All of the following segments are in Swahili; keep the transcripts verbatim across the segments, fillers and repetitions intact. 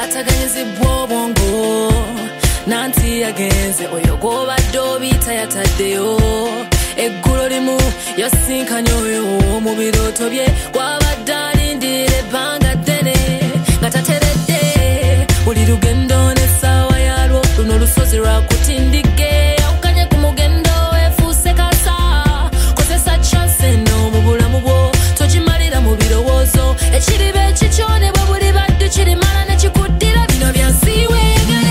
bwataganyizibwa obwongo nanti yagenze oyo gw'obadde obiyita yataddeyo eggulo limu yasinkanye oyo mu birooto bye gw'abadde alindirira ebbanga ddene nga tateredde buli lugendo n'essaawa yalwo luno olusozi lwakutindige yawukanye ku mugendo efuuse kasa kozesa chance eno mu bulamu bwo tokimalira mu birowoozo ekiriba ekikyo ne bwe buli badde kirimala ne kikuddira bino byansi weegale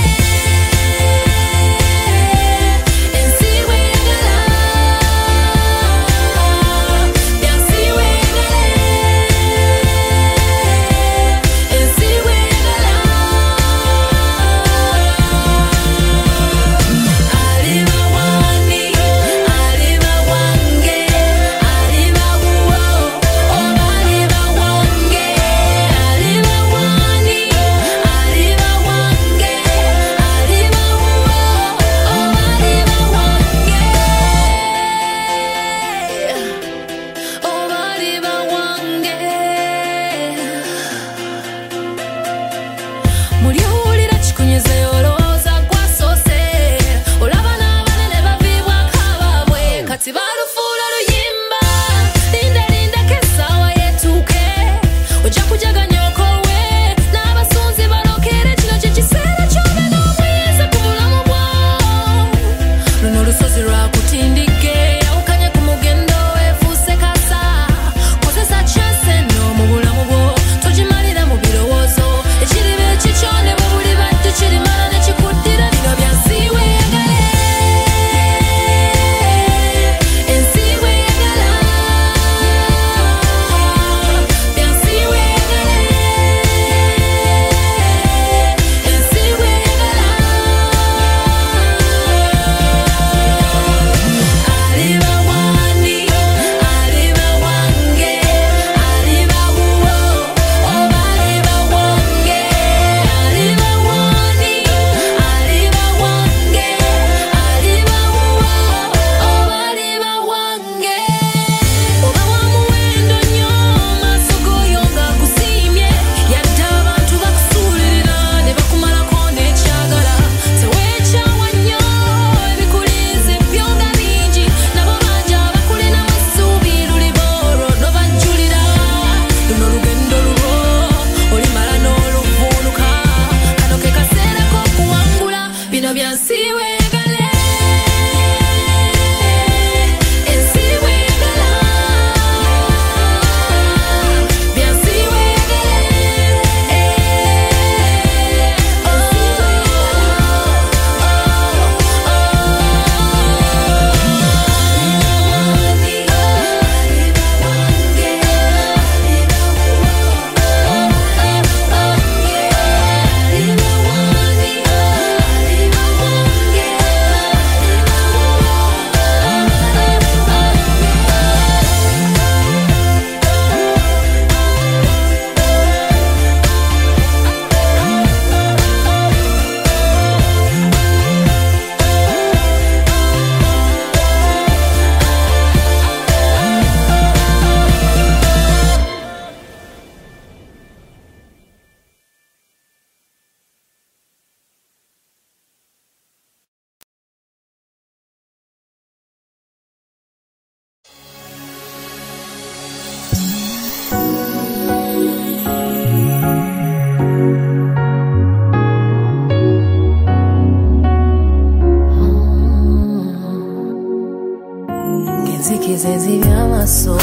Zezi byamaso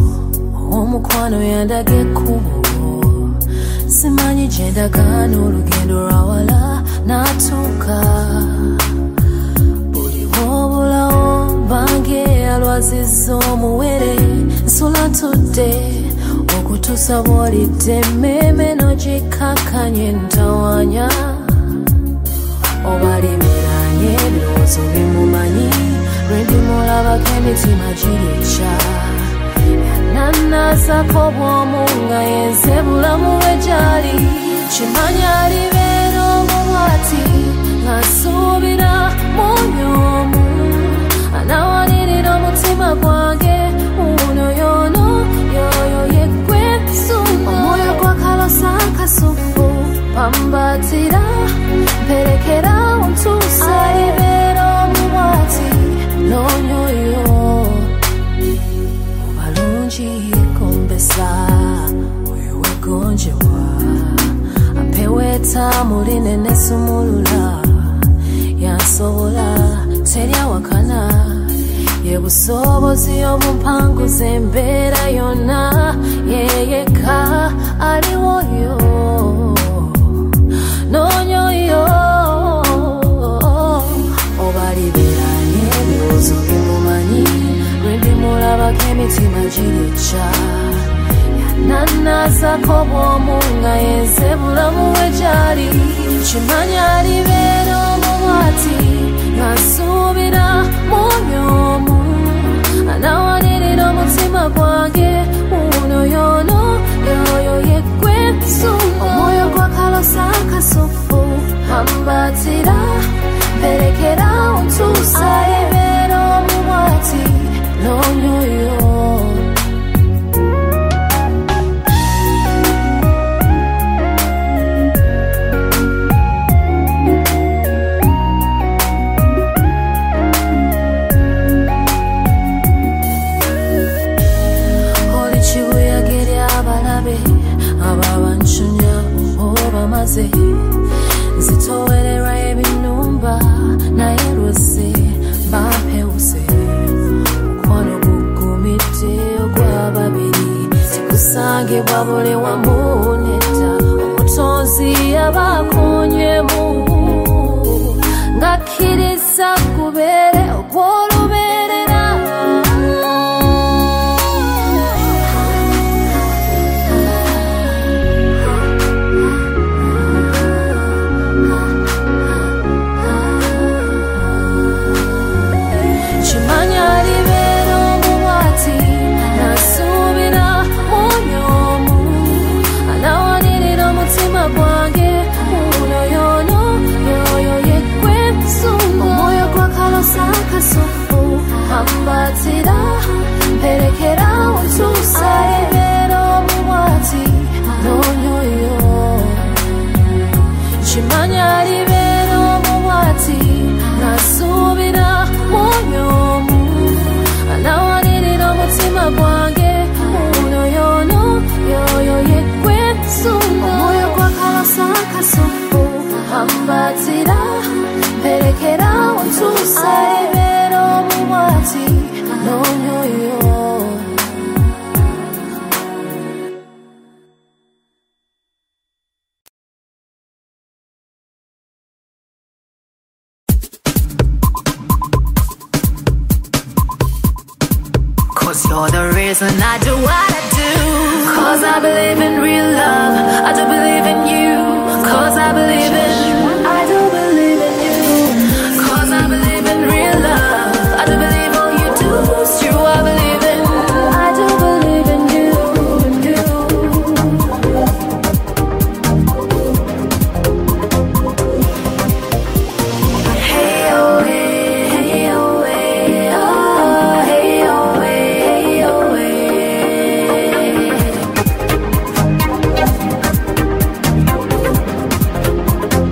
omukwano yandage ekkubo simanyi gyendagana olugendo lwawala natuuka buli wobulawo bange alwazizza omuwere nsula ntudde okutuusa bw'olidde emmeme n'ogikkakkanye ntawanya obalimiranye ebirowoozo bimumanyi lwendimulabako emitima giryeca yanannaasako bw'omu nga yenze bulamu bwe gyali kimanyi alibeera omubwati ng'asuubira munyoomu anawanirira omutima gwange uno yono yoyo yeggwe sumba omwoyo gwakalosa akasufu pamba mpesa wewe gonjewa ampeweta muline nesumulula yasobola terya wakana yebusobozi obumpanguza embeera yonna yeyeka aliwoyo nonyoyo obaliberanye ebibuzo bimumanyi lwendimulabako emitima gireca yananazako bwomu nga yenze bulamu wejali kimanya alibeera omubwati ngasuubira munyomu anawanirira omutima gwange uno yono yoyo yegwe nsumba omwoyo gwakalosa akasufu ambatira mperekera ontuusa alibeera omubwati nonyoyo ababanchunya oba maze zitowerera ebinumba naye lwese bampewuse mukwano gugumidde ogwababiri sikusangibwa bule wamu nedda omutonzi yabakonyemu ngakkiriza gubeere ogw'olubeerera ambatira mperekera ontuusa alibeera omubwati nonyoyo kimanya alibeera omubwati ngasuubira munyomu anawanirira omutima gwange uno yono yoyo yegwe nsumba omwoyo gwakalosa akasufu ambatira mperekera ontuusa alibeera omubwati nonyoyo Cause you're the reason I do what I do. Cause I believe in real love, I do believe in you. Cause I believe in, I do believe in you. Cause I believe in real love, I do believe all you do is true. I believe in, I do believe in you, in you. Hey oh hey, hey oh hey, oh hey oh hey, hey oh hey.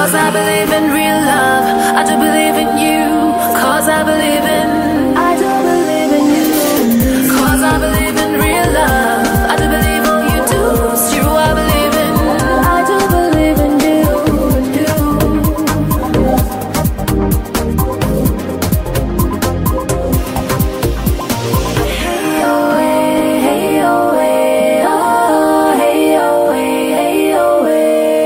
Cause I believe in real love. I do believe in you. Cause I believe in I do believe in you. Cause I believe in real love. I do believe all you do. It's true, I believe in I do believe in you. Hey oh hey, hey oh hey, oh hey oh hey, hey oh hey.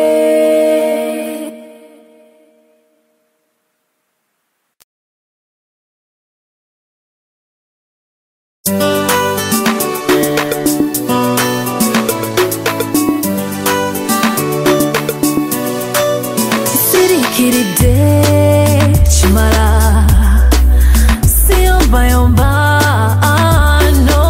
City kitty day chimala Sion bayomba no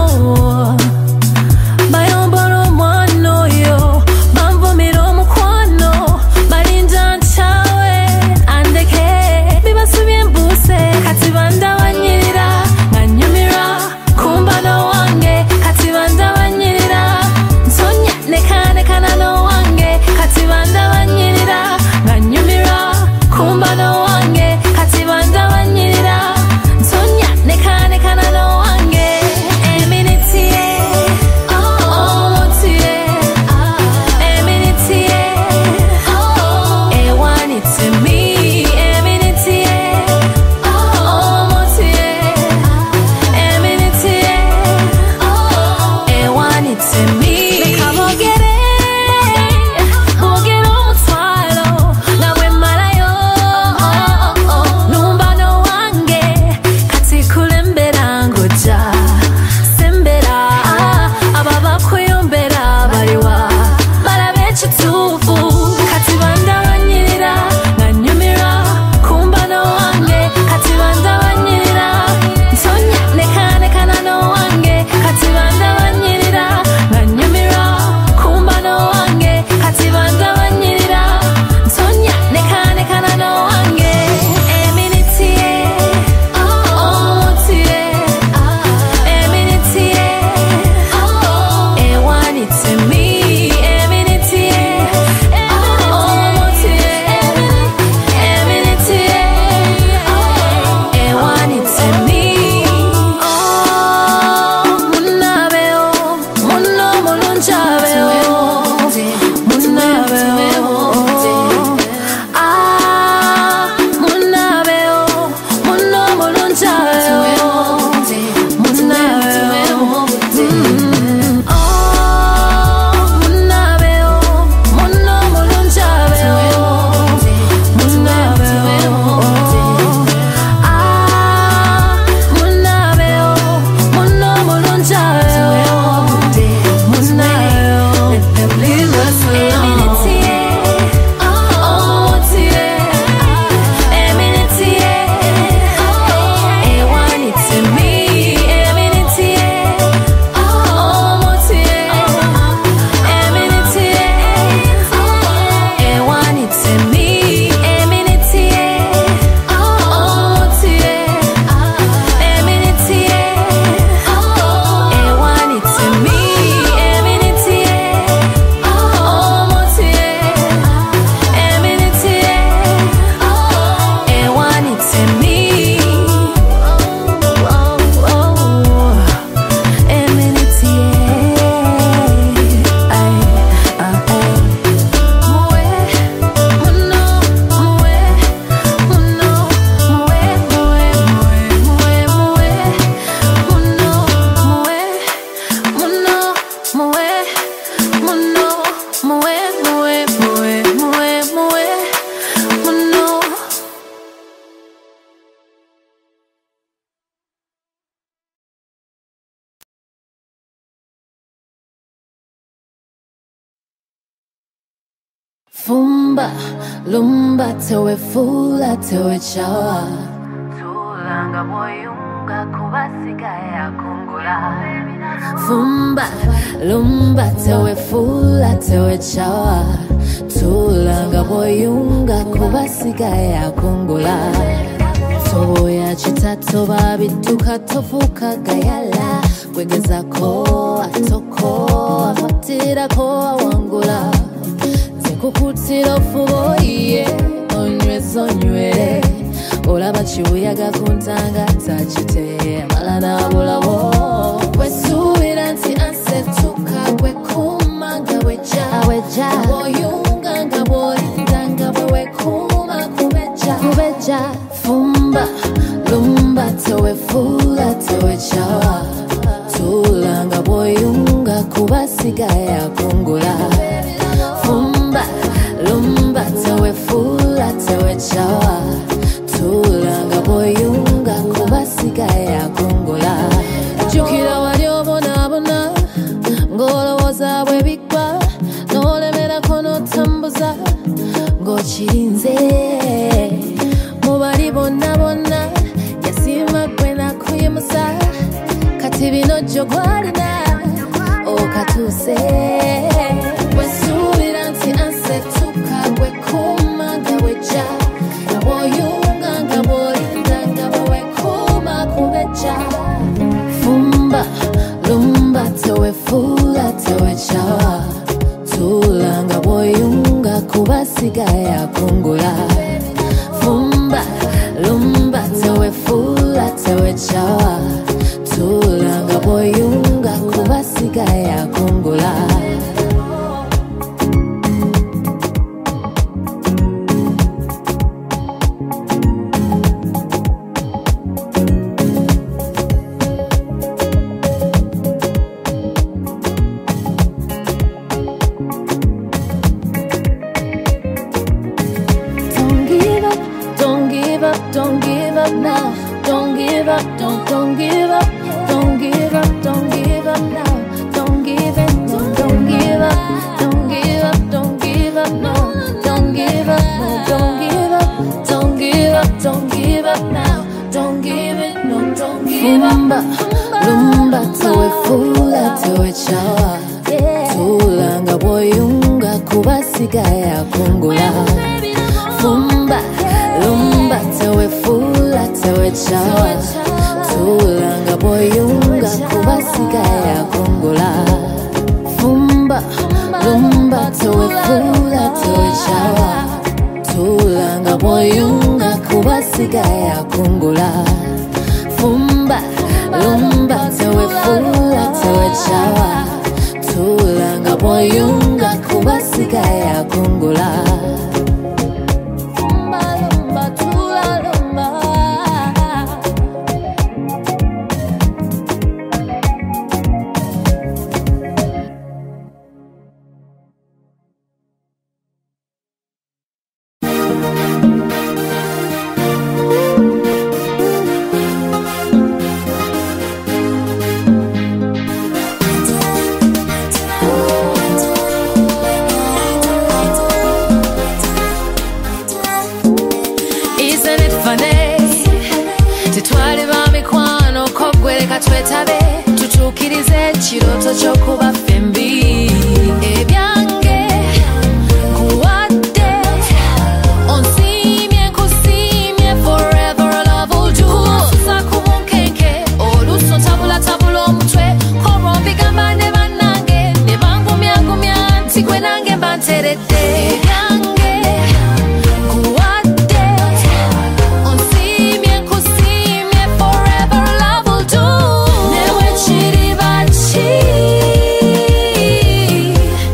Bayomba no mwano yo Mambo miro mukwano Malinda nchawe andeke Biba subien buse Katibanda wanyirira Nganyumira kumba no wange Katibanda wanyirira Nsonya neka neka na no wange Katibanda wanyirira Nganyumira kumba no wange Katibanda wanyirira Nsonya neka neka na no wange Eminitie Oh motie Eminitie Oh ewanite me Eminitie Oh motie Eminitie Oh ewanite me Meka bogere Bogere omutwalo Nawe malayo Numba no wange Kati kulembera ngoja Sembera Ababa kuyombera baliwa Balabe chitufu Kati banda wanyirira Nganyumira kumba no wange Kati banda wanyirira Nsonya neka neka na no wange Kati banda wanyirira Nganyumira kumba no wange Kati banda wanyirira Nsonya neka neka na no wange Eminitie Oh motie Eminitie Oh ewanite me Eminitie Oh motie Eminitie Oh ewanite me Oh munabeo Muno mulunjabeo Munabeo Ah munabeo Muno mulunjabeo Munabeo Mm. Oh munabeo Muno mulunjabeo Munabeo Ah munabeo Muno mulunjabeo Munabeo Let them leave us alone Oh motie Eminitie Oh ewanite me Eminitie Oh motie Eminitie Oh ewanite me Eminitie Oh motie Eminitie Oh ewanite me Eminitie Oh motie Eminitie Oh ewanite me Oh oh oh Eminitie Ay ah ay Mwe muno mwe muno mwe mwe mwe mwe muno mwe muno mwe muno mwe mwe mwe mwe mwe muno Fumba, lumba, tewe fula, tewe chawa Tulanga boyunga kubasiga ya kungula Fumba, lumba, tewe fula, tewe chawa Tulanga boyunga kubasiga ya kungula Tobo ya chitato babi tukatofuka gayala Kwegeza ko, atoko, afatira ko, awangula Kukutira fubo iye chibuyaga kuntanga tachite malana wabulawo wesubira nti ansetuka wekumanga weja weja boyunga nga boyindanga wekuma kubeja kubeja fumba lumba tewe fula tewe chawa tulanga boyunga kubasiga ya kungula fumba lumba tewe fula tewe chawa tulanga boyunga kubasiga ya kungula jukira wali obonabona ngolowoza bwe bigwa nolemera kono tambuza ngokirinze mubali bonna bonna yasima gwe nakuyimusa kati bino jjo gwalina okatuse wesubira nti ansetuka gwe kuma nga weja boyunga nga bolinda nga wekuma kubeja fumba lumba tewe fula tewe chawa tulanga boyunga kubasiga ya kungula fumba lumba tewe fula tewe chawa tulanga boyunga kubasiga ya kungula Don't give up, don't give up now. Don't give up, don't, don't give up. Don't give up, don't give up now. Don't give it, no, don't give up. Don't give up, don't give up, no. Don't give up, no, don't give up. Don't give up, don't give up now. Don't give it, no, don't give up. Fumba, lumba, tewe fula, tewe chawa. Tulanga boyunga kubasiga ya kungula. Fumba, lumba tewe fula tewe chawa tulanga boyunga kubasiga ya kungula fumba lumba tewe fula tewe chawa tulanga boyunga kubasiga ya kungula fumba lumba tewe fula tewe chawa tulanga boyunga kubasiga ya kungula twetabe tutukirize kiroto cyo kuba fembi ebyange kuwate onsimye kusimye forever love will do sakumunkenke oluso tabula tabula omutwe korombi gamba ne banange ne bangumya gumya ntikwe nange mbanterete ebyange kuwate onsimye kusimye forever love will do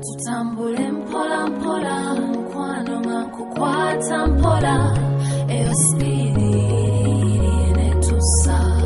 katutambule mpola mpola mkwano ngakukwata mpola eyo spidi inetusa.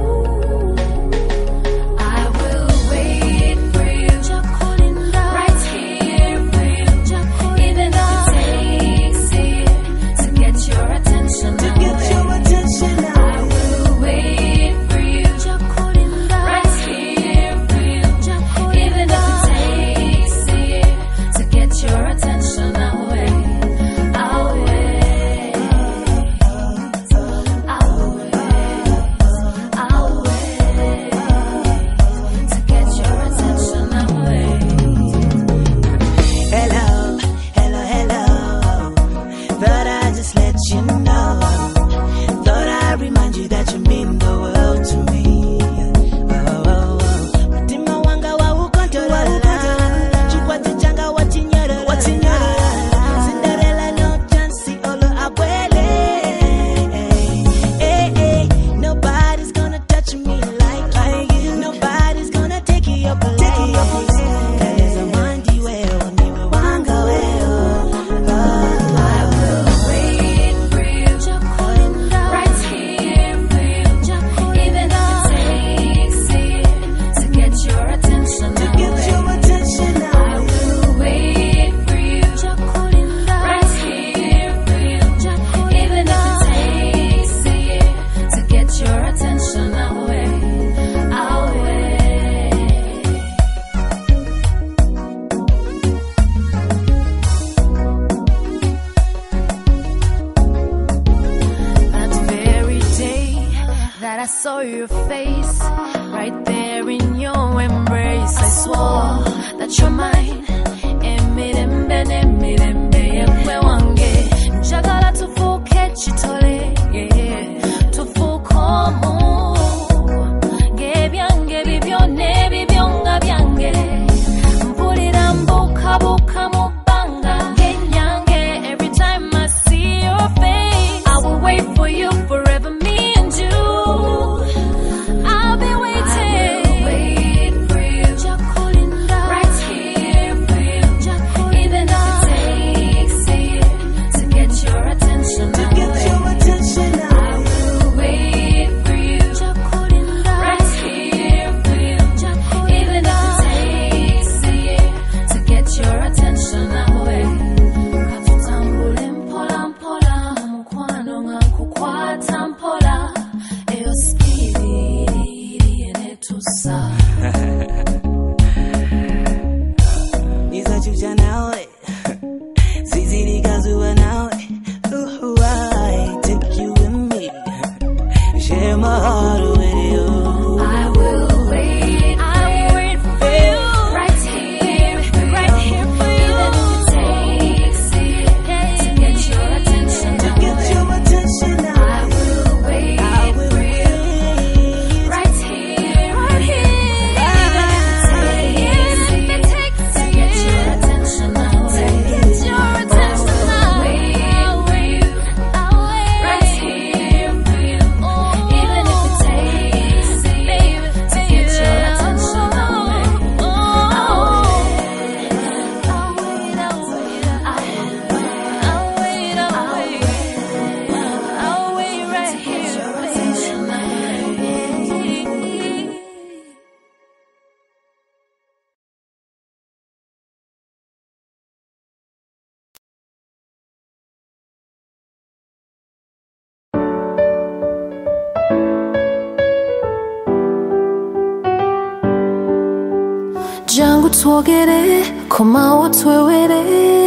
jangu twogere komawo twewere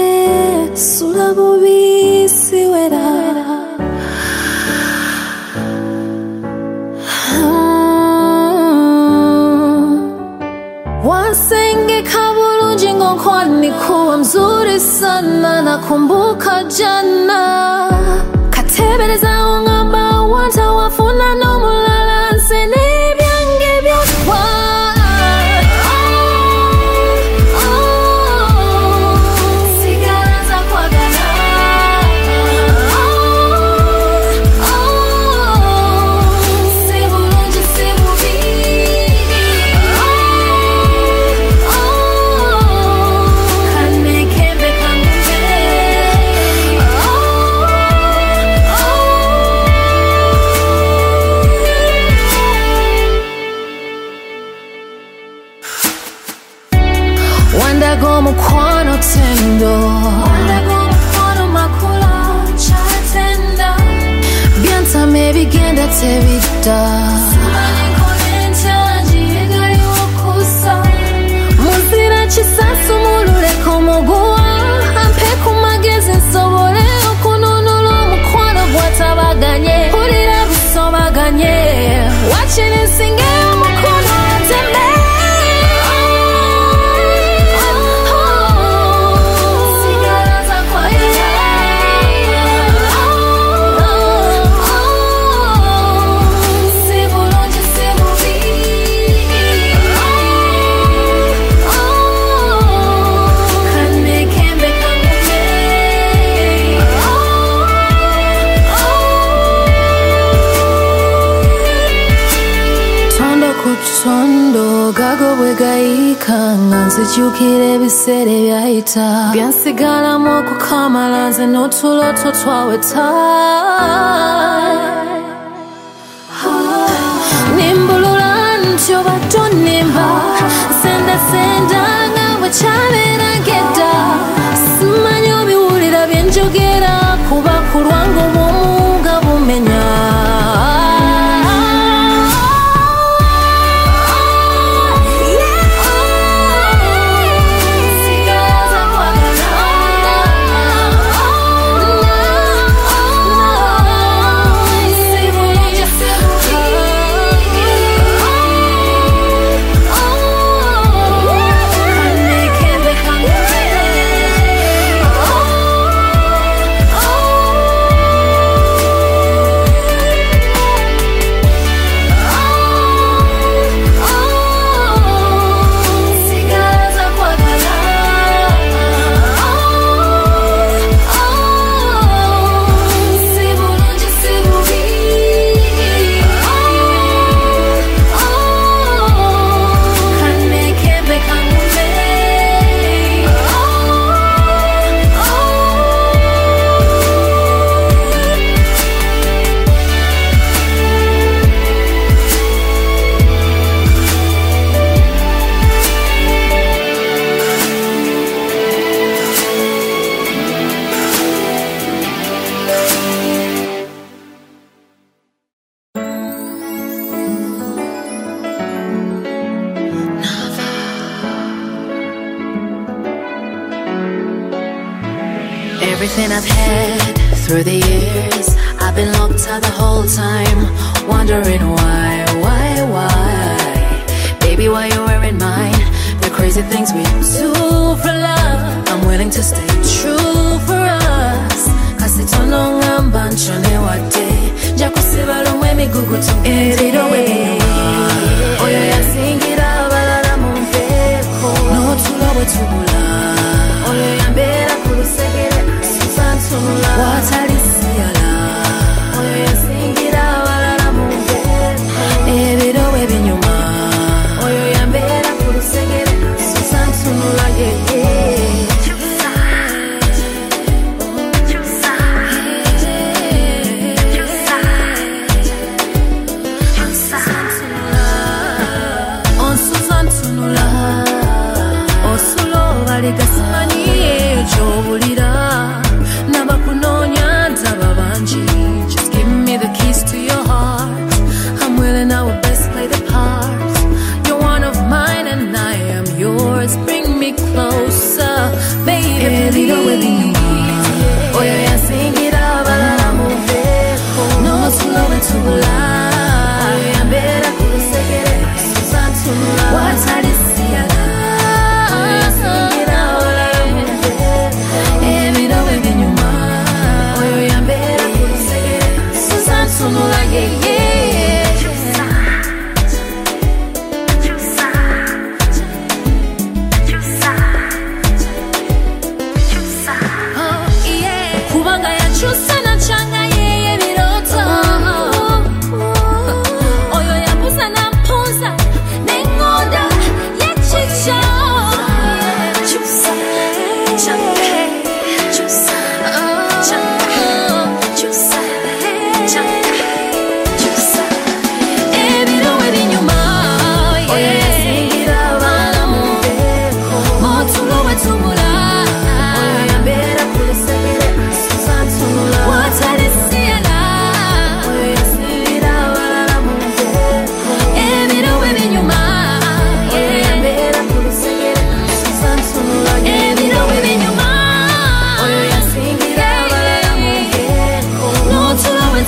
sula bubisi wera wasenge kabulunji ngokwani kuwa mzuri sana nakumbuka jana katebeleza ungamba wanta wafuna nomulala nsene byange byoswa ebijja tebidda muzira kisasu mululeko muguwa ampe ku magezi nsobole okununula omukwano gwatabaganye pulira busobaganye wakiri nsingeyo omukono nteme Tondo gago bwegayika nga nzijukira ebiseera ebyayita byansigalamu okukamala nze n'otuloto twaweta nimbulula nti obadde onnimba sendasenda nga bwekyaleera ng'edda simanyi obiwulira bye njogera kuba ku lwange obwomu nga bumenya Everything I've had through the years, I've been locked out the whole time, wondering why, why, why. Baby, why you wearing mine? The crazy things we do for love. I'm willing to stay true for us. Kasi tono ngamba nchone wate, jako sibalo mwemi gugutu erido webi oyo yasingira balala mumpeko no tulowe tubula oyo yambera kulusegere asusantunula watalisiala oyo yasingira balala mumpeko erido webi nyuma oyo yambera kulusegere asusantunula yeye just give me the keys to your heart. I'm willing, I will best play the part. You're one of mine and I am yours. Bring me closer, baby, please. Oh yeah, yeah, sing it out, balala mumpeko. No slow to lie. Oh yeah, better could say it. Susantunula, what's I disiala? Oh yeah, sing it out, balala mumpeko. Every day we be new man. Oh yeah, better could say it. Susantunula, yeah yeah.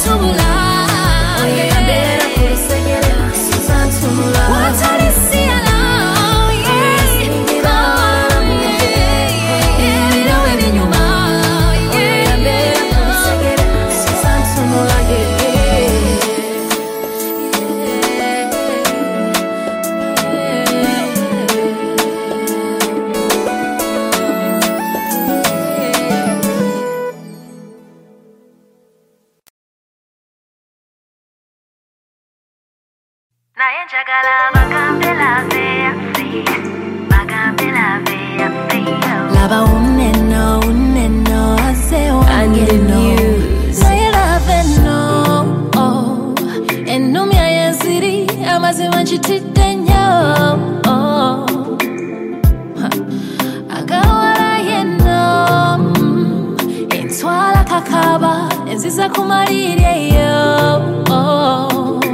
tubula oyambera kulusegera susantumula watalisiala Lava uneno, uneno, ase uneno. Naye lave no, oh. Enumi ayaziri, amazima nchitite nyo, oh. Agawara yeno, mm. Entwala kakaba, enziza kumalire yo, oh.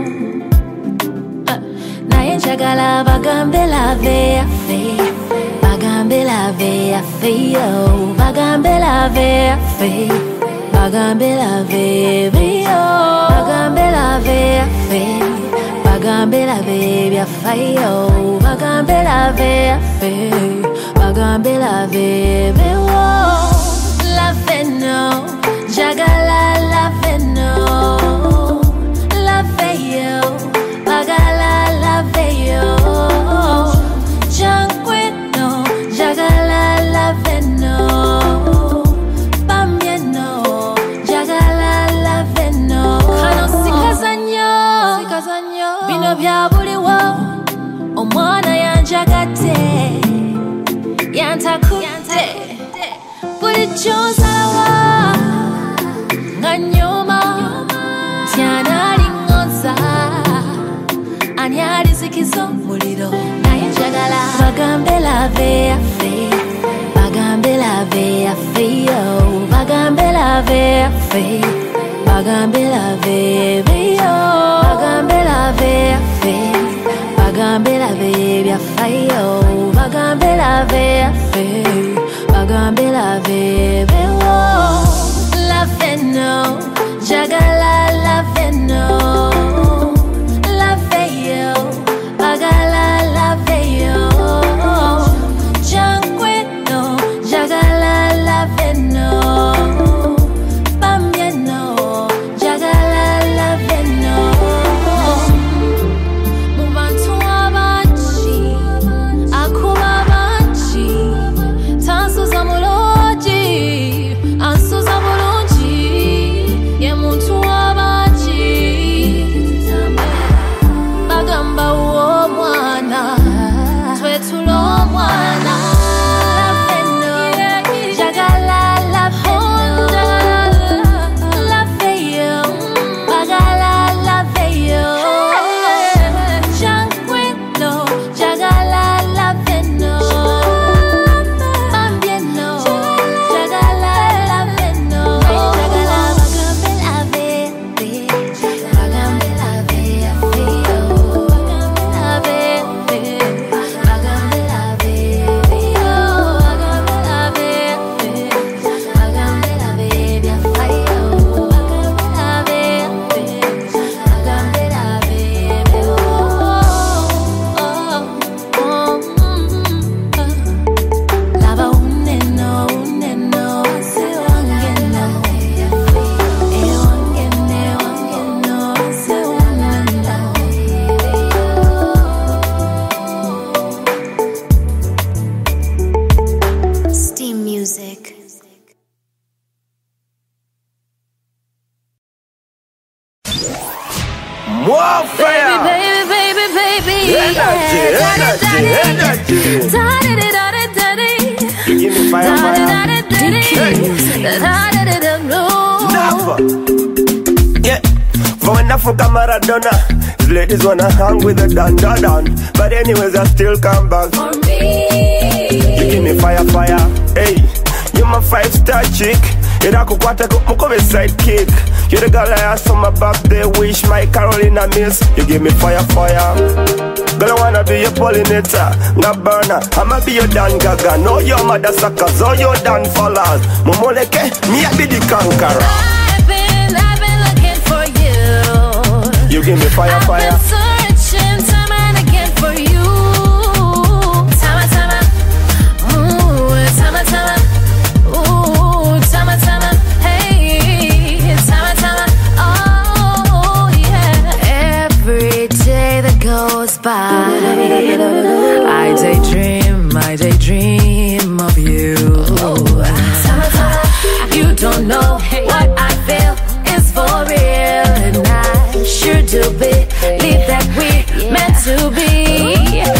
Njagala bagambe lave afe bagambe lave afe yo bagambe lave afe bagambe lave yo bagambe lave afe bagambe lave afe yo bagambe lave afe bagambe lave yo lave no njagala lave no lave yo bagala Veyo, Janqueno, Jagala Laveno, Bambieno, Jagala Laveno, Kano Sikazanyo, Sikazanyo, Bino Biabuliwo, Omwana Yanjagate, Yantakute, Bulichonsawa, Nganyoma, Tiana Lingoza. Anyari zikizo muliro naye njagala bagambe lave afe bagambe lave afe yo bagambe lave afe bagambe lave yo bagambe lave afe bagambe lave afe yo bagambe lave afe bagambe lave yo lave no jagala lave no Bagala lave yo, Janqueno, Jagala lave no, Bambieno, Jagala lave no. Mubantu abachi, akuma bachi, tansu zamuloji, ansu zamulonji, ye muntu abachi, bagamba wo. Twetulo mwana Laveno Jagala Laveno Laveo Bagala Laveo Janqueno Jagala Laveno Bambieno Jagala Laveno Jagala Bagambe Lave Bagambe Lave Afeo More fire! Baby, baby, baby, baby. Energy, energy, energy. You give me fire, fire. Never. Yeah. For when I fuck a Maradona, his ladies wanna hang with the dan da dan. But anyways, I still come back. For me. You give me fire, fire. Hey, you my five star chick. You don't go to my sidekick. You're the girl I asked for my birthday wish, my Carolina miss. You give me fire, fire. Girl, I wanna be your pollinator, not burner. I'ma be your Dan Gaga. No, your mother suckers, or your Dan followers. Momoleke, me I be the conqueror. I've been, I've been looking for give me fire, fire. I've been searching time and again for you. Time and time, ooh, time and time, ooh, time and time, hey, time and time, oh yeah. Every day that goes by, I daydream, I daydream of you. Time and time, you don't know what I feel is for real, and I sure do believe that we're meant to be.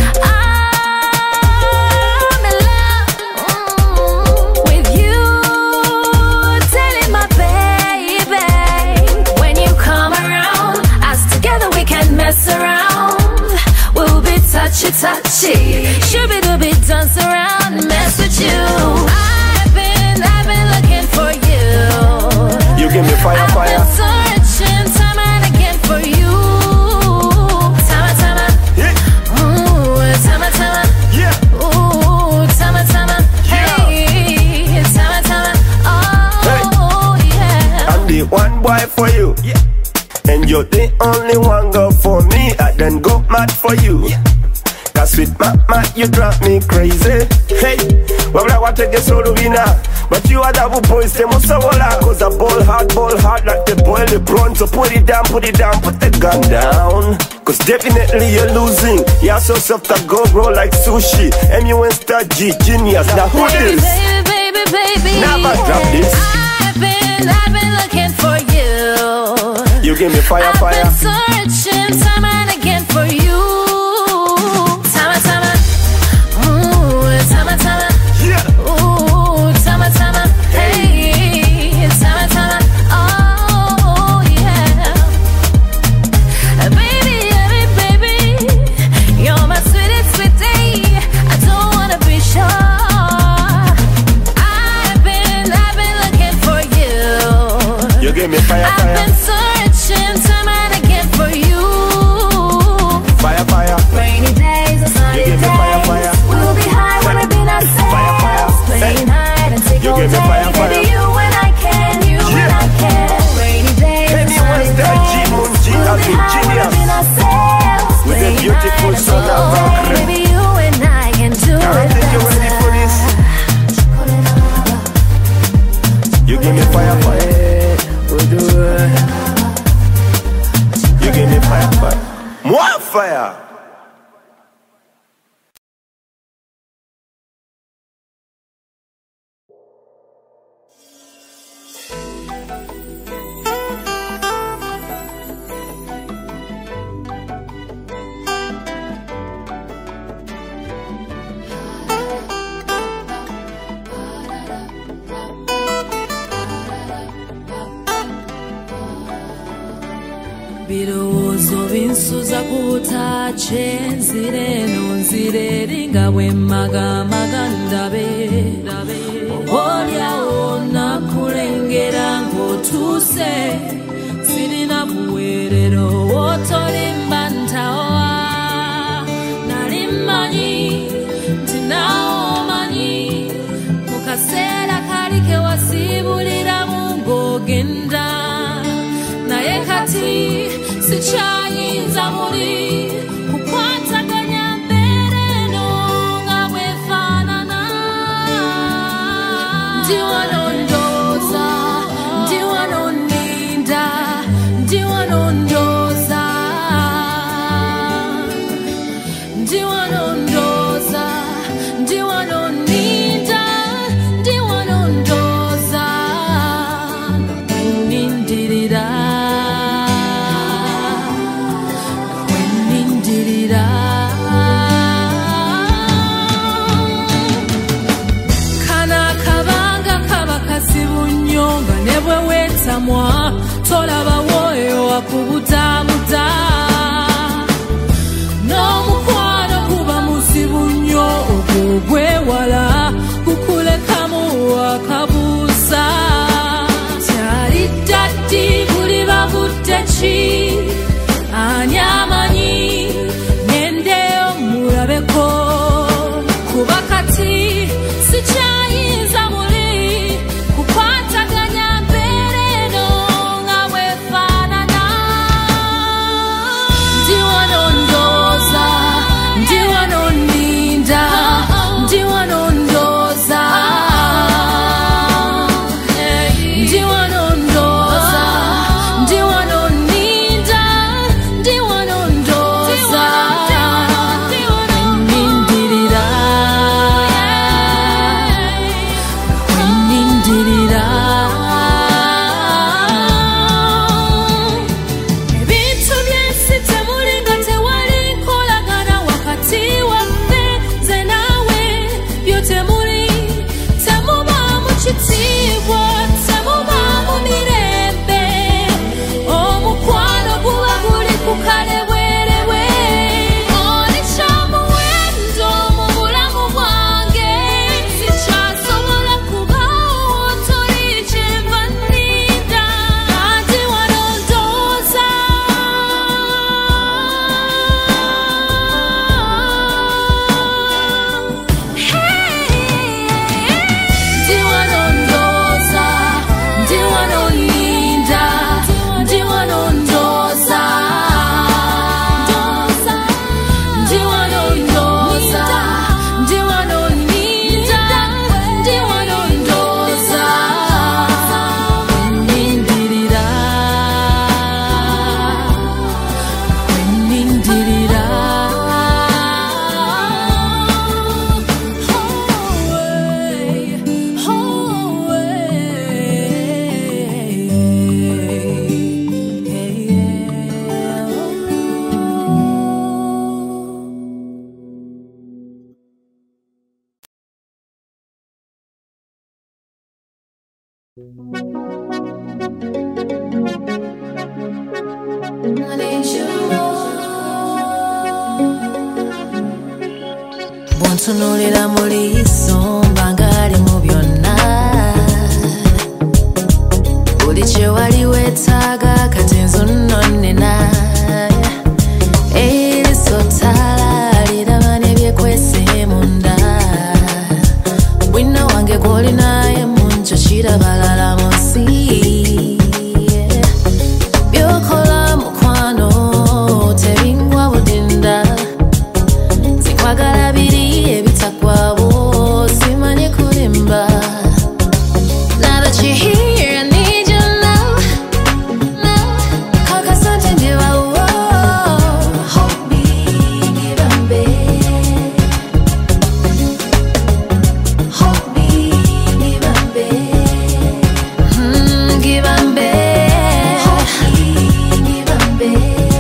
I'm in love with you, daily my baby. When you come around, us together we can mess around. We'll be touchy touchy, shooby dooby, dance around and mess with you. I've been, I've been looking for you. You give me fire, I've fire. been searching time and again for you. Time and time, Yeah, ooh, time and time, yeah. ooh, time and time, hey, time and time, oh yeah. I'm the one boy for you. Yeah. And you're the only one girl for me. I then go mad for you. Yeah. Cause with my man, you drive me crazy. Hey, well, I want to get so to winner. But you are the boys, they must have all that. Cause I ball hard, ball hard like they boil the prawn. So put it down, put it down, put the gun down. Cause definitely you're losing. You're so soft to go roll like sushi. M U N star G, genius. Now who Baby, this? baby, baby, baby. Never drop this. I've been, I've been looking for you. You give me fire, I've fire. been searching time and again for you. Time and time, ooh, time and time, Yeah. ooh, time and time, hey, time and time, oh yeah. Baby, baby, baby, you're my sweetest sweetie. I don't wanna be sure. I've been, I've been looking for you. You give me fire, I've fire. been searching time and again for you. Fire, fire. Rainy days or sunny You give me days, fire, fire. we'll be high when we be ourselves. Fire, fire. Playing Hey. hide and seek You all give me day. fire, fire. Baby, you and I can, you and Yeah. I can. Rainy days or Penny sunny was there, days, G Moon G, we'll I'll be be high when we genius. be ourselves. With a Playing beautiful hide and son seek of all day. Valkyrie. Baby, you and I can do I it think you're ready for this. You give me fire, fire. We'll do it. You give me fire, fire. More fire. Birowoozo binsuza ku butaache nzire eno nzire eringa bwe mmagamaga ndabe olyawo nakulengera ng'otuuse sirina buweerero wotolimba ntawa nali mmanyi nti naawe omanyi mu kaseera kali ke wasiibuliramu ng'ogenda naye kati sikyayinza muli kukwataganya mbeera eno nga bwefaanana ndi wano ndowooza ndi wano nninda ndi wano ndowooza I need you more. Buntunulira mu liiso mbangali mu byonna buli kye wali weetaaga kati nzo nno nnina eriiso ttaala liraba n'ebyekwese munda bwino wange gw'olinaye mu nkyo kirabalala mu nsi byokola mukwano tebingwa budinda zikwagala biri ebitakwabo simanyi kulimba. Now that you're here I need you now, now kaka sante ndiwa uwo hold me ngibambe hold me ngibambe mm, ngibambe hold me ngibambe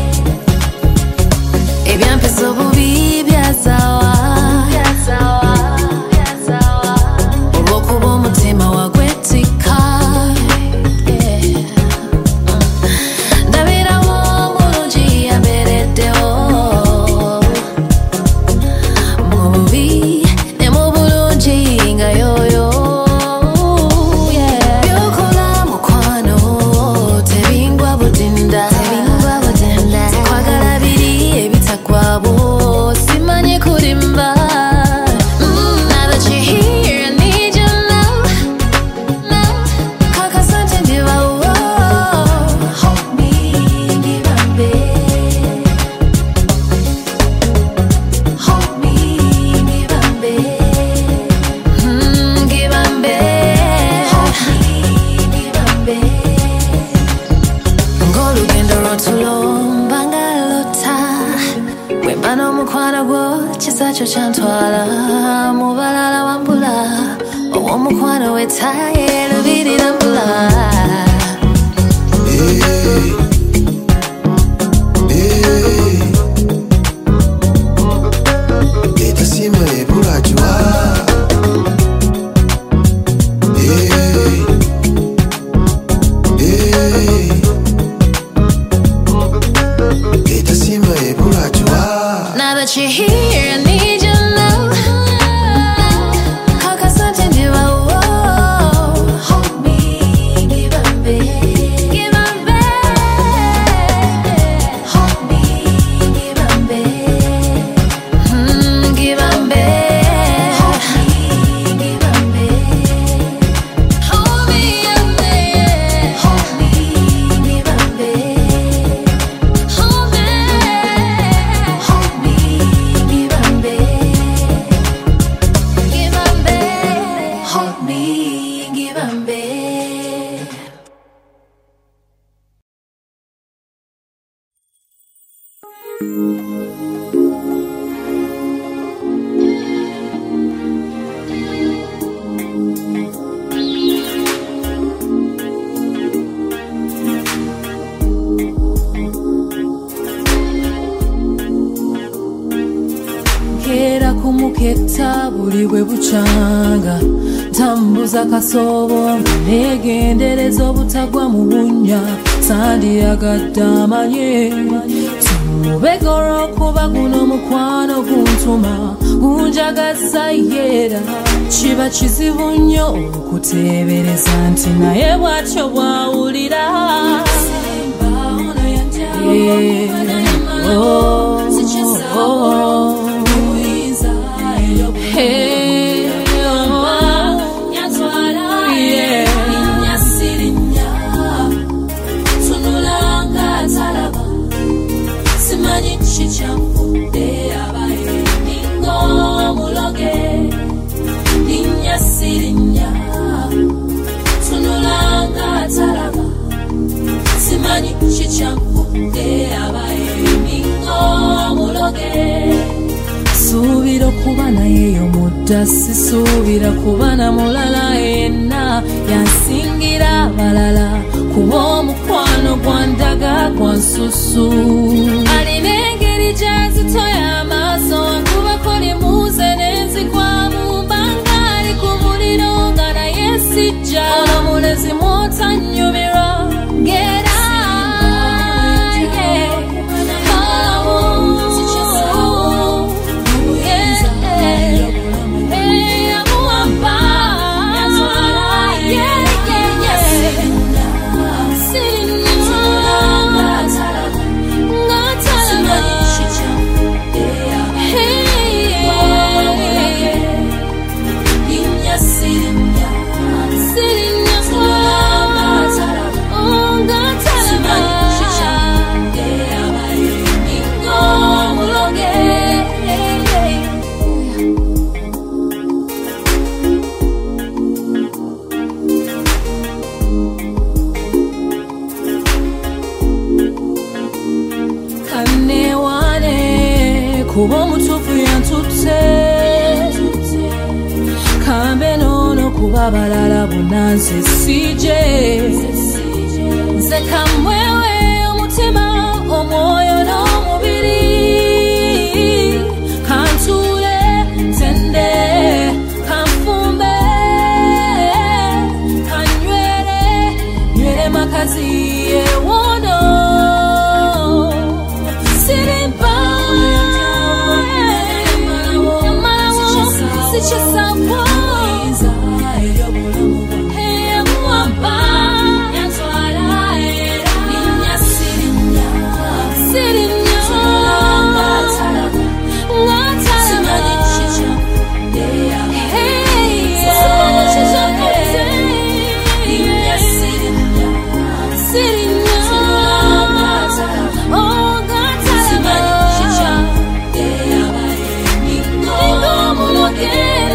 ebyampisa obubi byazawa byazawa byazawa olw'okuba omutima wagwetika ndabirawo omulungi yabeereddewo mu bubi ne mu bulungi nga yoyo byokola mukwano tebingwa budinda zikwagala biri ebitakwabo simanyi kulimba. Mm, now that you're here I need you now, now kaka sante ndiba uwo hold me ngibambe hold me ngibambe mm, ngibambe hold me ngibambe ng'olugendo lw'otulo mbanga lota bwe mba n'omukwano gwo kisa kyo kyantwala mu balala wambula ow'omukwano wetaaye lubirira mbula. Hey, hey. Eta sima ebula jua. Hey, hey. Eta sima ebula jua. Now that you're here I need you now, kaka sante ndiba uwo hold me ngibambe ngibambe hold me ngibambe mm, ngibambe hold me ngibambe hold me ngibambe hold me ngibambe hold me hold me ngibambe ngibambe hold me ngibambe. Nkera kumuketta buli bwe bucanga tambuza kasoobo nga neegendereza obutagwa mu bunnya sandiyagadde amanye tumubega olw'okuba guno mukwano guntuma gunjagaza yeera kiba kizibu nnyo okuteebereza nti naye bw'atyo bw'awulira. Yeah. Oh, oh, oh. Hey, oh, yeah. Tunulanga talaba simanyi kikyanfudde abaye ningo muloge ninnya sirinya tunulanga talaba simanyi kikyanfudde abaye ningo muloge suubira okuba nayeyo mudda sisuubira kuba na mulala yenna yansingira balala kuba omukwano gwandaga gwa nsusu alina engeri gyazitoya amaaso wankubako limuuze n'enzigwamu mbanga ali ku muliro nga naye sijja omulezi mwotanyumirwa gera yeah. kanewane kuba omutuufu yantute kambe nono kuba abalala bonna nze sije nze kamwewe omutima omwoyo n'omubiri kantuule tende kanfumbe kanywere nywere makazi ewono sirimba sichisawo eyamwamba yantwala era ninya sirinya sirinya ngatala simanyi chicha deya simanyi chicha ninya sirinya sirinya ngatala oh ngatala simanyi chicha deya ningo muloge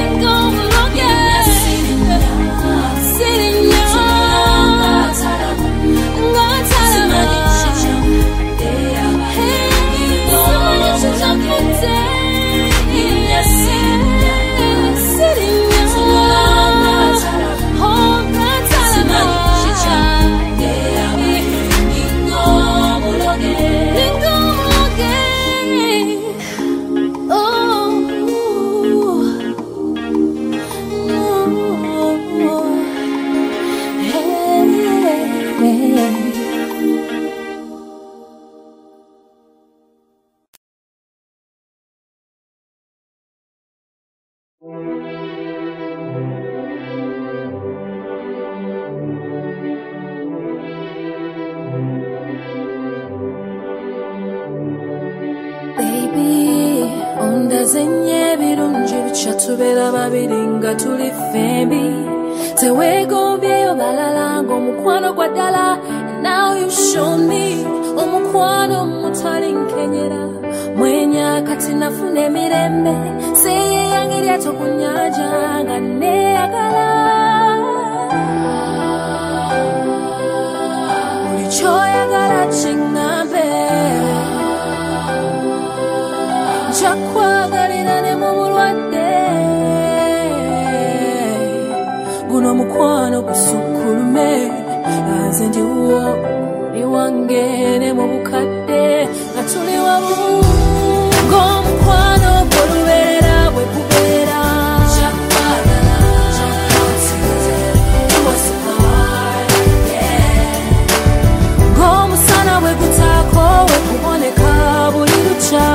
Ondazenye birungi bikyatubera babiri nga tuli fembi teweegombyeyo balala ng'omukwano gwa ddala and now you show me omukwano mutali nkenyera mwenya kati nafuna emirembe seeyeyange lyato ku nnyanja nga neeyagala buli kyoyagala kiŋŋambe Chakwagalira ne mu bulwadde guno mukwano gusukulume aze ndiwo oli wange ne mu bukadde nga tuli wamu ng'omukwano gw'olubeera bwe gubeera ng'omusana bwe gutaako bwe kuboneka buli lukya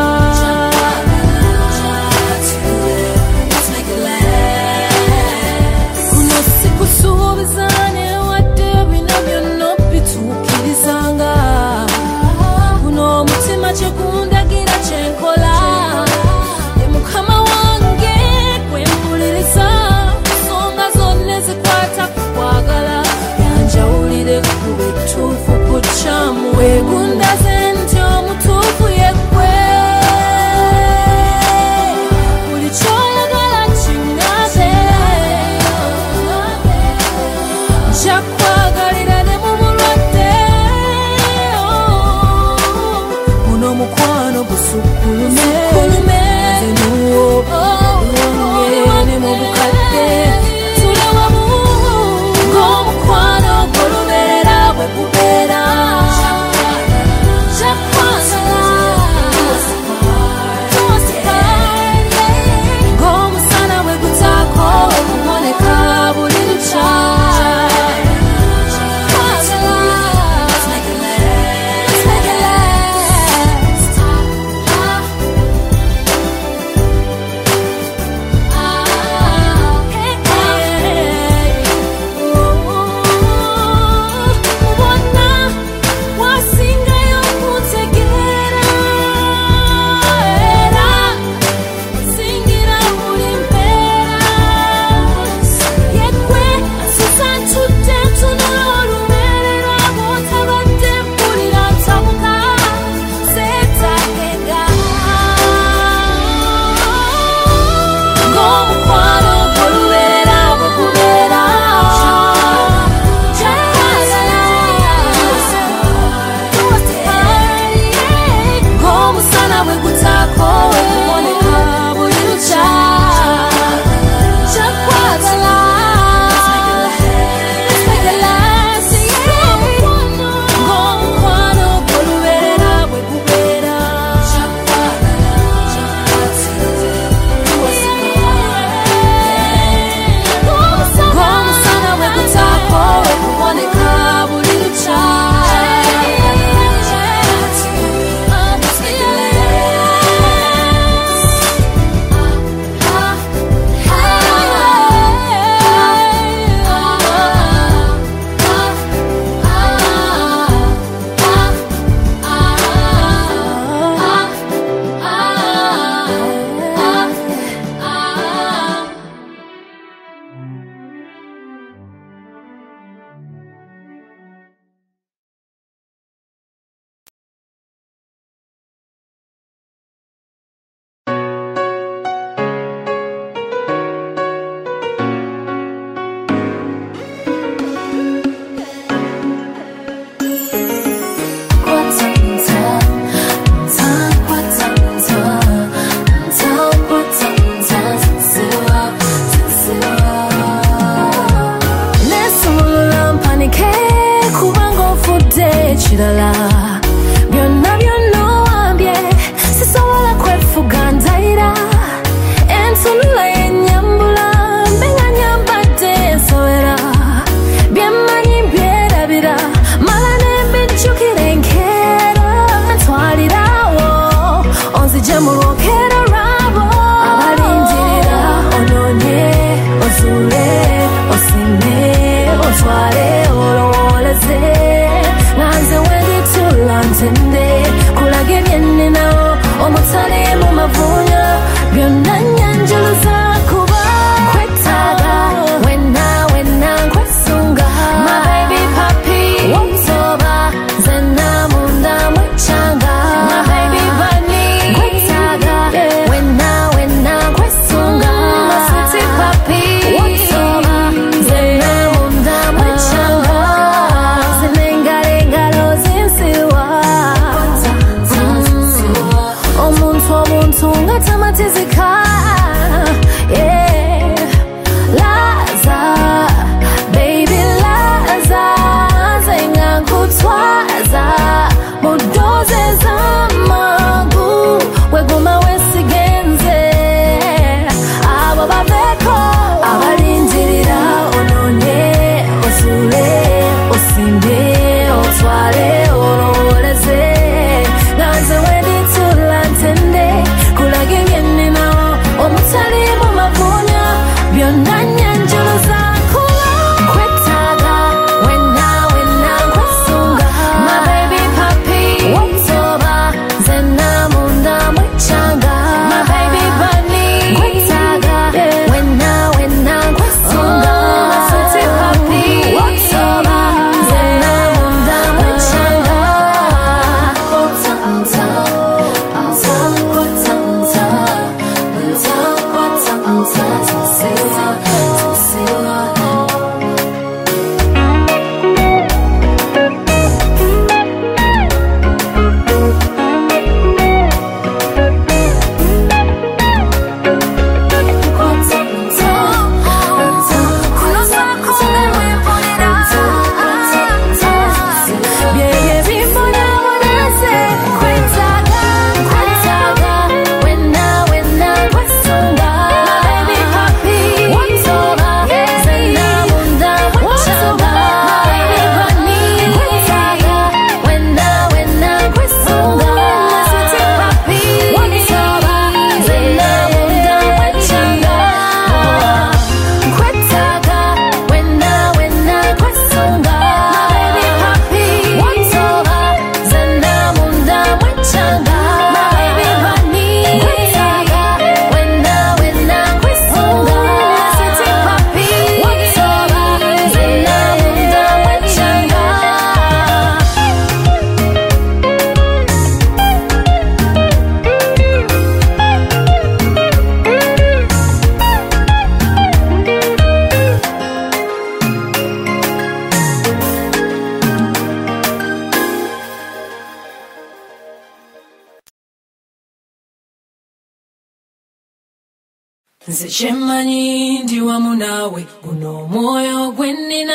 Nze kyemmanyi ndi wamu naawe guno omwoyo gwe nnina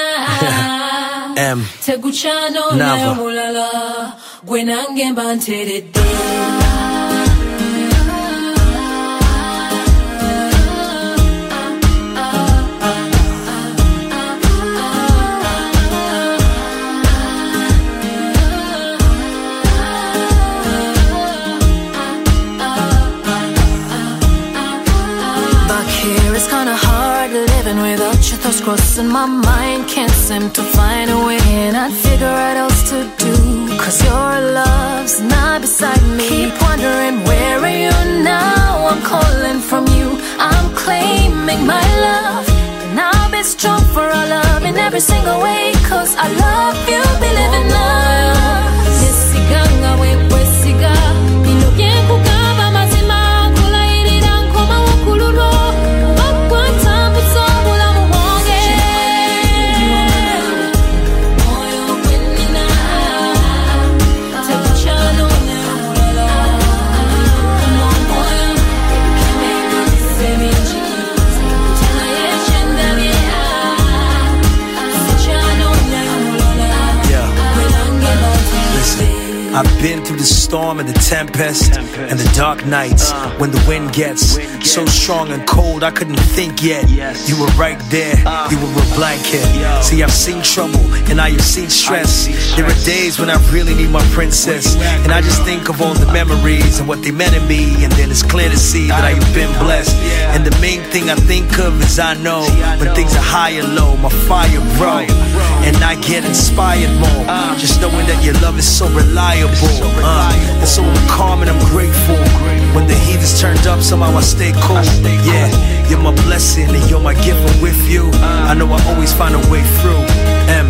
tegukyanoonayo mulala gwe nange mba nteeredde. It's kinda hard living without your thoughts crossing my mind. Can't seem to find a way, and I'd figure out else to do. Cause your love's not beside me. Keep wondering where are you now? I'm calling from you, I'm claiming my love. And I'll be strong for our love in every single way. Cause I love you, believe in love. Nisiganga we wesiga Bino byekugamba mazima Kulayirira nkoma wakululwo I've been through the storm and the tempest, tempest. and the dark nights uh, when the wind gets, wind gets so strong and cold I couldn't think yet. Yes. You were right there, uh, you were a blanket. Yo. See, I've seen trouble and I have seen stress. See stress. There are days when I really need my princess, and I just think of all the memories and what they meant to me, and then it's clear to see that I have been blessed. Yeah. And the main thing I think of is I know see, I when know. things are high and low, my fire grow, and I get inspired more, uh, just knowing that your love is so reliable. Uh, and so I'm calm and I'm grateful. When the heat is turned up, somehow I stay cool. Yeah, you're my blessing and you're my gift. And with you, I know I always find a way through. M.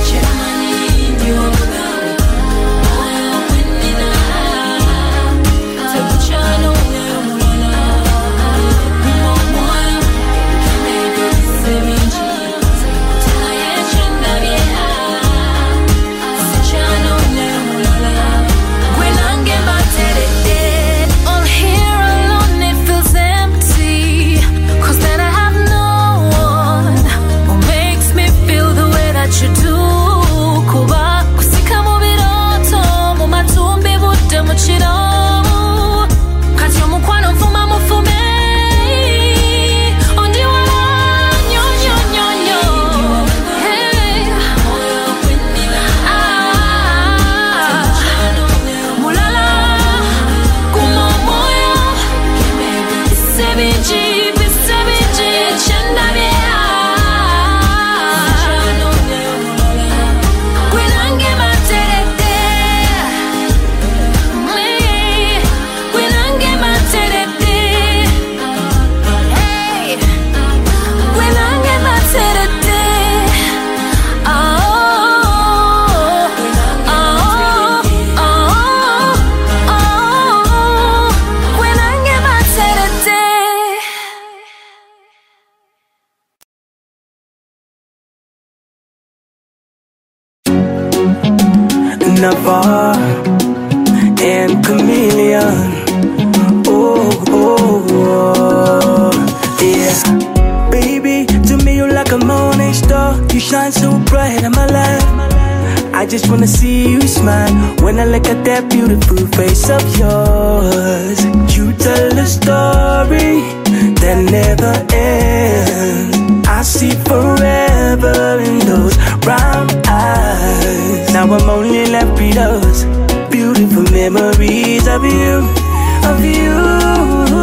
Navarre and Chameleon. Oh, oh, oh, yeah. Baby, to me you're like a morning star. You shine so bright in my life. I just wanna see you smile when I look at that beautiful face of yours. You tell a story that never ends. I see forever in those brown eyes. Now I'm only left with those beautiful memories of you, of you.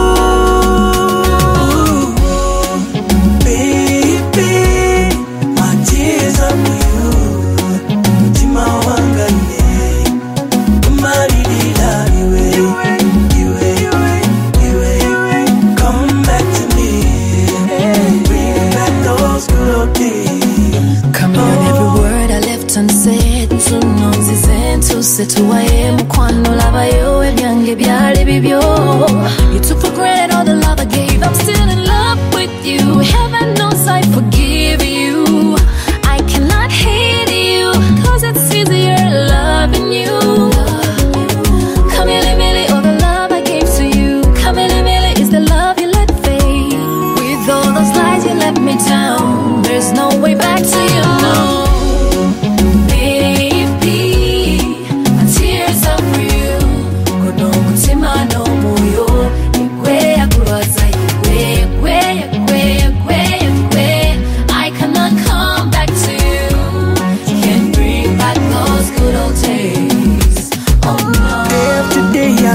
Baby, my tears are for you. Tima wangane, umaridila iwe, iwe, iwe, iwe. Come back to me, bring back those good old days. Come on, every word I left unsaid. Tunonzize ntuse tuwaye mukwano labayo ebyange byali bibyo. You took for granted all the love I gave. I'm still in love with you. Heaven knows I forgive you. I cannot hate you, cause it's easier loving you. Kamili mili, all the love I gave to you. Kamili mili is the love you let fade.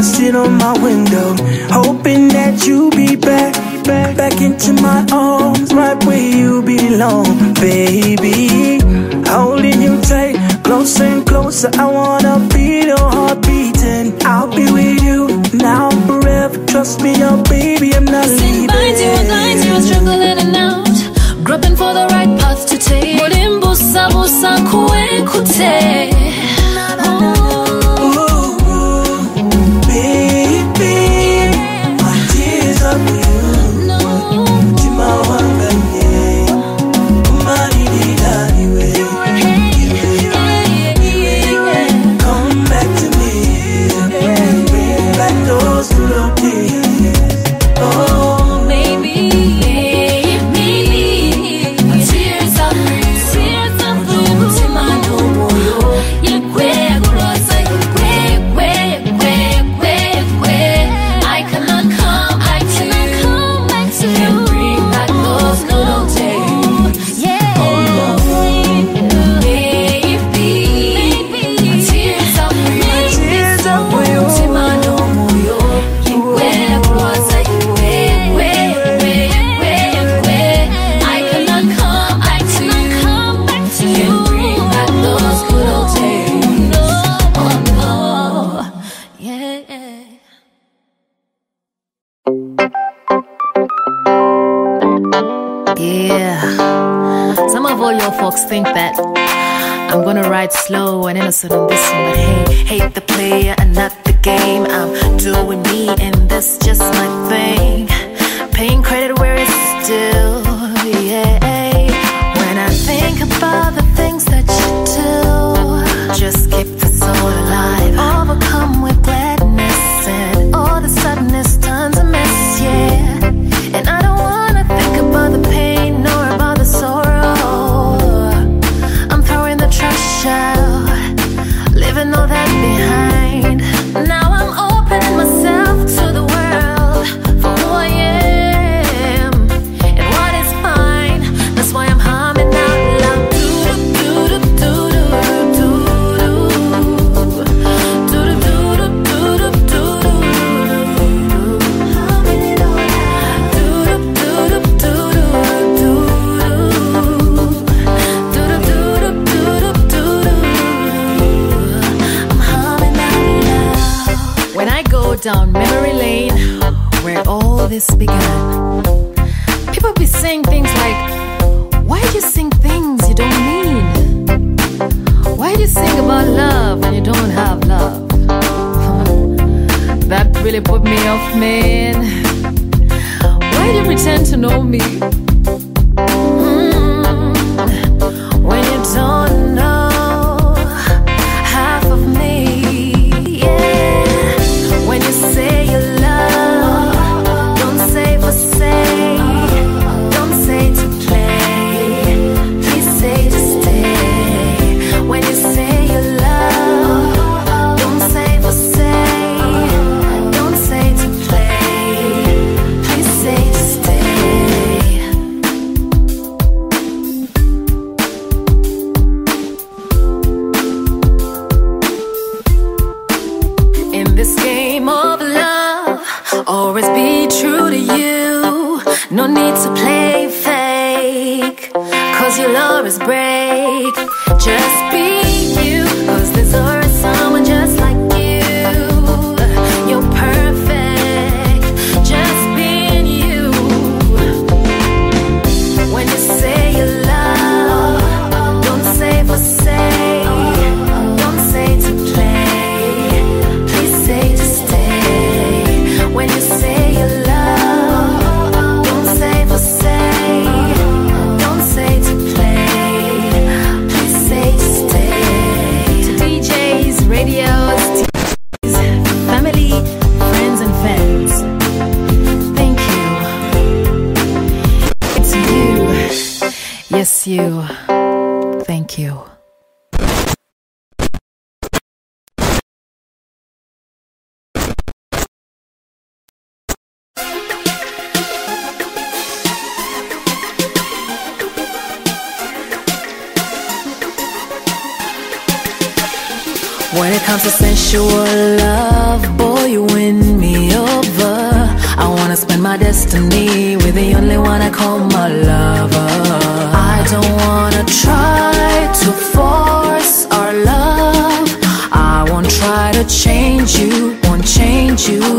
sit on my window, hoping that you'll be back, back, back into my arms, right where you belong, baby. Holding you tight, closer and closer. I wanna feel your heart beating. I'll be with you now and forever. Trust me, oh baby, I'm not leaving. Binds you and lines you, struggling and out, groping for the right path to take. Bulimbusa busa kuenkute. Think that I'm gonna ride slow and innocent on this one, but hey, hate the player and not the game. I'm doing me and that's just my thing. Paying credit where it's due, yeah. When I think about the things that you do, just keep the soul alive. Overcome with gladness and all the sadness turns a mess, yeah. And I don't wanna think about the pain nor about the sorrow. Leaving all that behind. Now I'm opening myself to the world for who I am and what is mine. That's why I'm humming out loud. Down memory lane where all this began. People be saying things like, why do you sing things you don't mean? Why do you sing about love when you don't have love? That really put me off, man. Why do you pretend to know me? Mm, when you don't know half of me. When you say you love, don't say for say, don't say to play, please say to stay. When you say you love, don't say for say, don't say to play, please say to stay. In this game of love, always be true to you. No need to play fake, cause you'll always break. Just be you, cause there's always someone just like you. You're perfect, just being you. When you say you love, don't say for say, don't say to play, please say to stay. When you say you love, don't say for say, don't say to play, please say to stay. To D Js, radios, T Vs, family, friends and fans, thank you. It's you, yes you, thank you. When it comes to sensual love, boy, you win. and my destiny with the only one I call my lover. I don't wanna try to force our love. I won't try to change you, won't change you.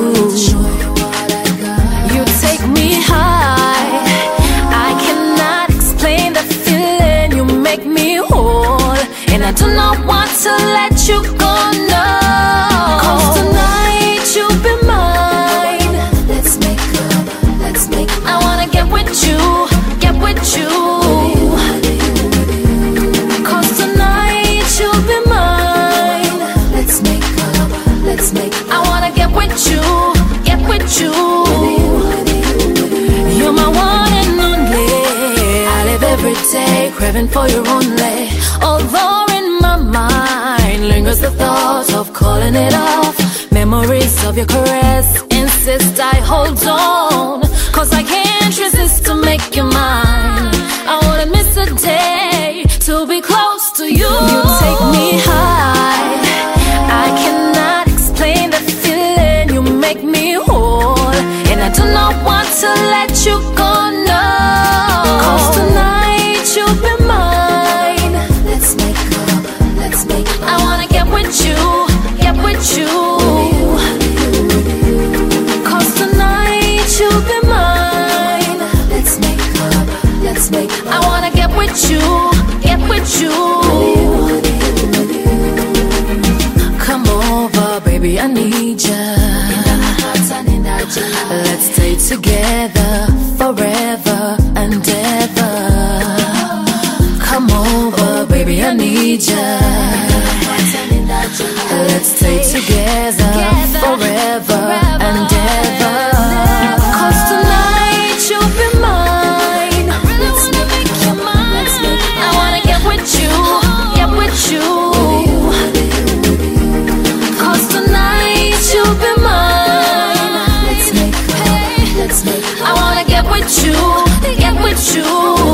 You take me high, I cannot explain the feeling. You make me whole, and I do not want to let you go, no. Cause tonight you'll be mine. Let's make up, let's make up. I wanna get with you, get with you. Cause tonight you'll be mine. Let's make up, let's make up. I wanna get with you, get with you. You're my one and only. I live every day craving for you only. Although in my mind lingers the thought of calling it off. Memories of your caress insist I hold on. Cause I can't resist to make you mine. I wanna miss a day to be close to you. You take me high, I cannot explain the feeling. You make me whole, and I do not want to let you go, no. Cause tonight you'll be mine. Let's make up, let's make up. I wanna get with you, get with you. Cause tonight you'll be mine. Let's make up, let's make up. I wanna get with you, get with you. Come over, baby, I need ya. Let's stay together forever and ever. Come over, baby, I need ya. Let's stay together forever and ever. Cause tonight you'll be mine. Let's make you mine. I wanna get with you, get with you. Cause tonight you'll be mine. Let's make up, let's make up. I wanna get with you, get with you.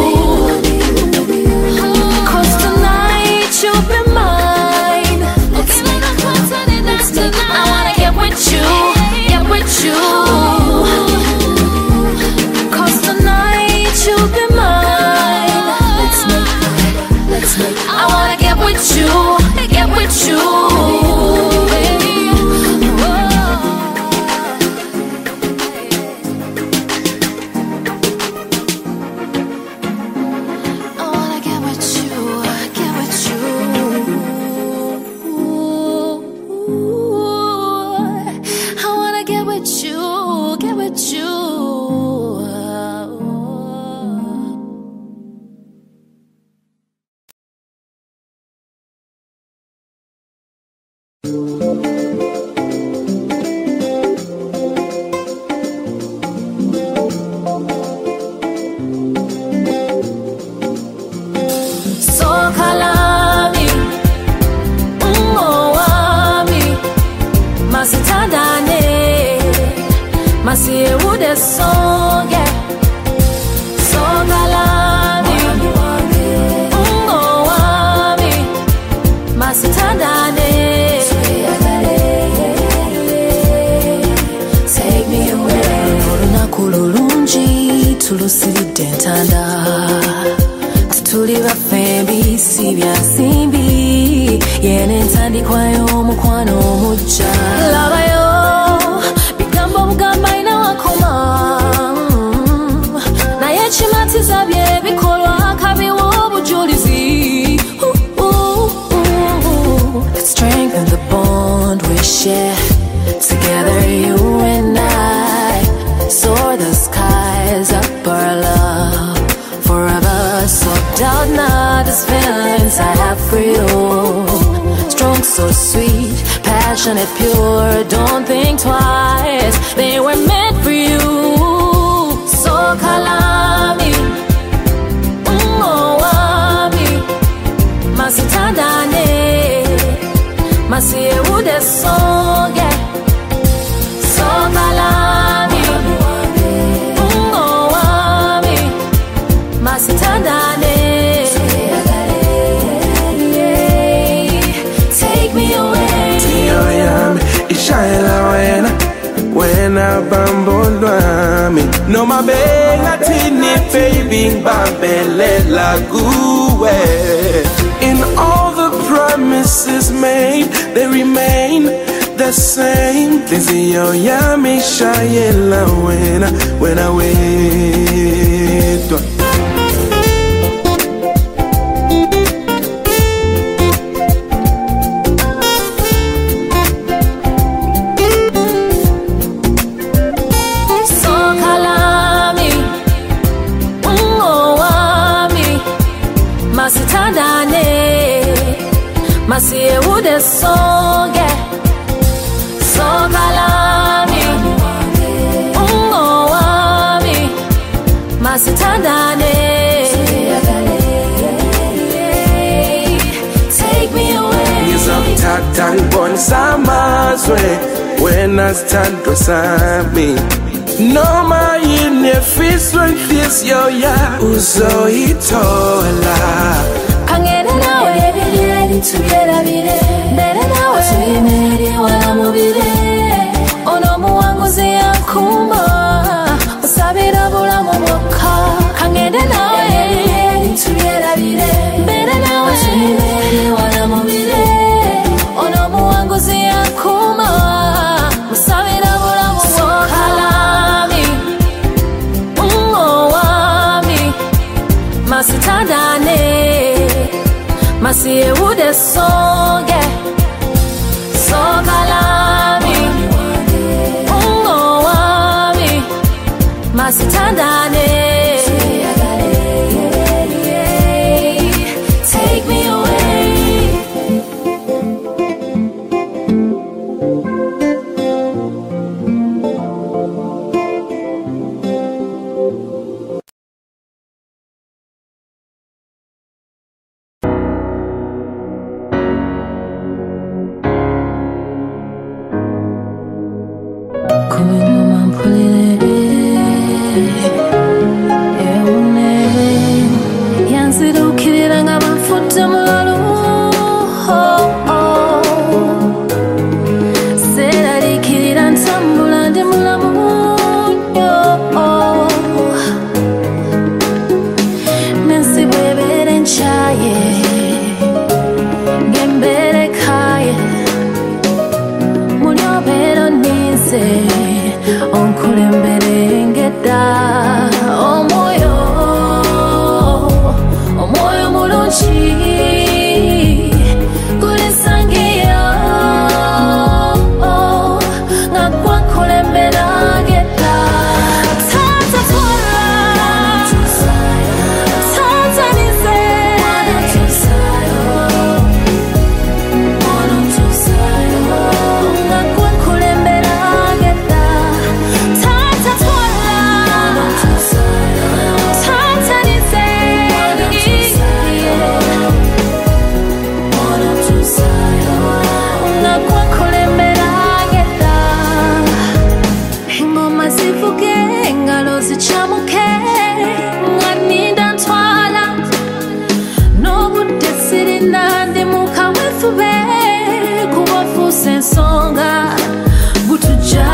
Cause tonight you'll be mine. Let's make up, let's make up. I wanna get with you, get with you. Cause tonight you'll be mine. Let's make up, let's make up. I wanna get with you, get with you. Strengthen the bond we share together, you and I. Soar the skies up our love forever. So doubt not these feelings I have for you. Strong, so sweet, passionate, pure. Don't think twice, they were meant for you. So kalami, mm, wami, masitandane, masiye ude songe. So kalami, mm, wami, masitandane. Take me away. Tio yami, ishayela wena, wena bambo lwami. No mabenga tini baby bambelela guwe. In all the promises made, they remain the same. Dizio ya mi shayela when I, when I wait. Masiye ude songe Sokalami Ungo wami Masitandane Take me away Ngizokuthatha ngibonisa amazwe wena sithandwa me. Noma yinefiswa nhliziyo ya uzoyithola. Kangena nawe Together bire Bere nawe Tuyimeri wala mubire Ono muwangu ziyankuma Usabira bula mumoka Kangende nawe Together bire Bere nawe Tuyimeri wala mubire Ono muwangu ziyankuma Usabira bula mumoka Sokalami Ungo wami Masitandane Masiye ude songe Sokalami Ungo wami Masitandane Take me away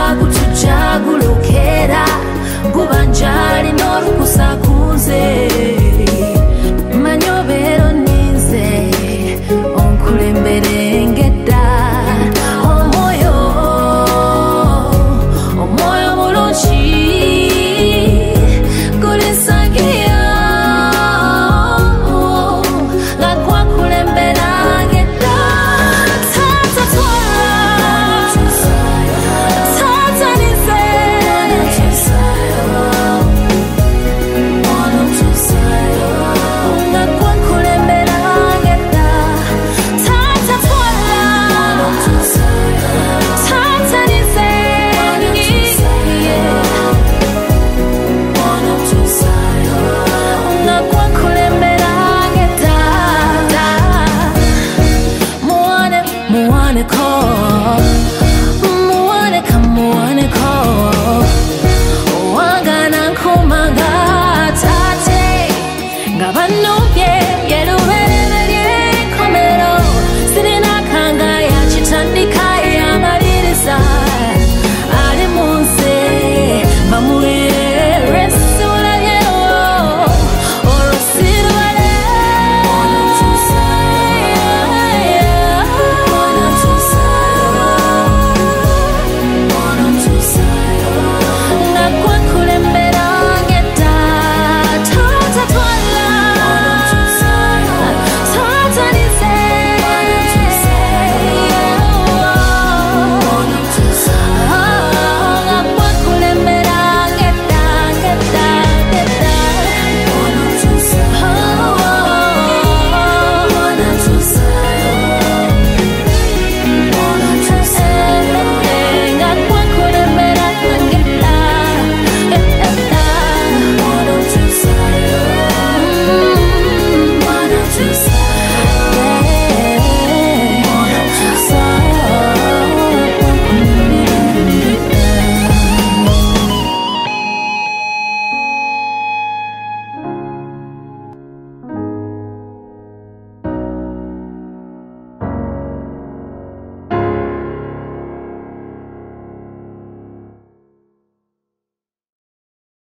Gubanjali no rukusakuze